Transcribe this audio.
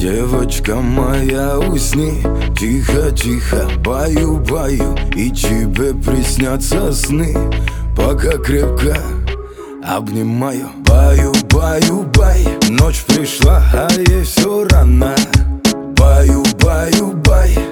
Девочка моя, усни, тихо-тихо, баю-баю, и тебе приснятся сны, пока крепко обнимаю. Баю-баю-бай, ночь пришла, а ей все рано. Баю-баю-бай,